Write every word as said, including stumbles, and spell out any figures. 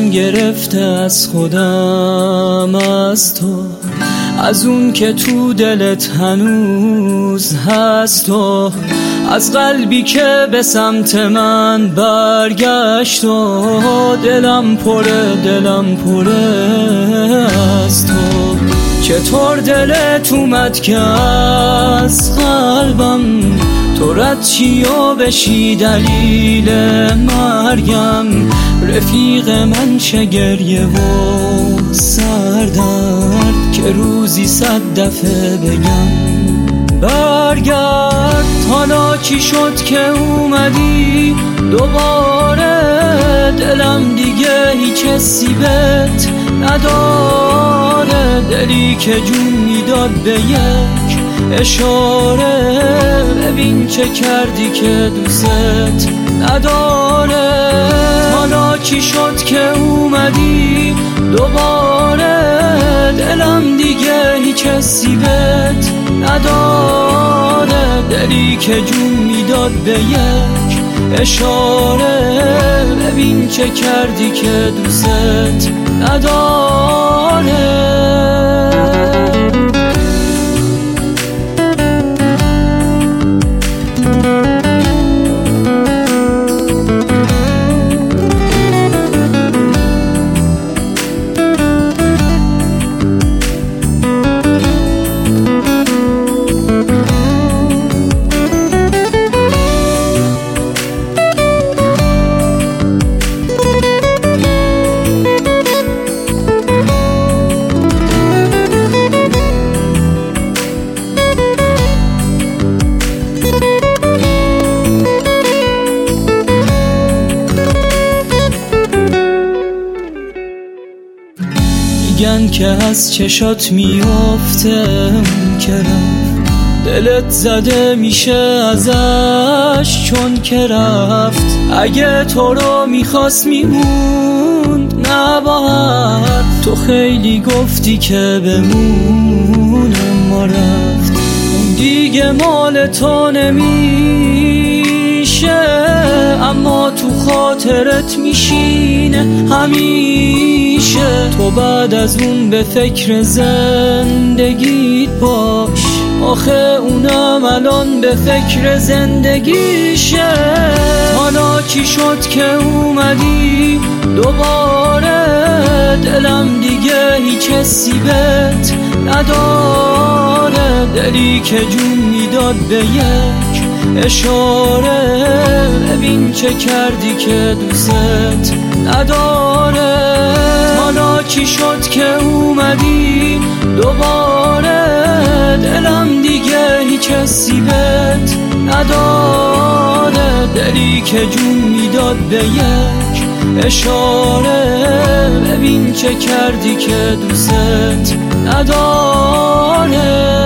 دلم گرفته از خودم، از تو، از اون که تو دلت هنوز هست، تو از قلبی که به سمت من برگشت، و دلم پره دلم پره از تو. چطور دلت اومد که از قلبم تو رد چی و بشی دلیل مرگم؟ رفیق من چه گریه و سردرد که روزی صد دفعه بگم برگرد. حالا چی شد که اومدی دوباره؟ دلم دیگه هیچ حسی بهت نداره، دلی که جون میداد به یک اشاره. ببین چه کردی که دوست نداره. حالا چی شد که اومدی دوباره؟ دلم دیگه هیچ حسی بهت نداره، دلی که جون میداد به یک اشاره. ببین چه کردی که دوست نداره. میگن که از چشات میافته اون که رفت، دلت زده میشه ازش چون که رفت. اگه تو رو میخواست میموند نباید، تو خیلی گفتی که بمون اما رفت. اون دیگه مال تو نمیشه، اما تو خاطرت میشینه همیشه. تو بعد از اون به فکر زندگیت باش، آخه اونم الان به فکر زندگیشه. حالا چی شد که اومدی دوباره؟ دلم دیگه هیچ حسی بهت نداره، دلی که جون میداد به یک اشاره. ببین چه کردی که دوست نداره. حالا چی شد که اومدی دوباره؟ دلم دیگه هیچ حسی بهت نداره، دلی که جون میداد به یک اشاره. ببین چه کردی که دوست نداره.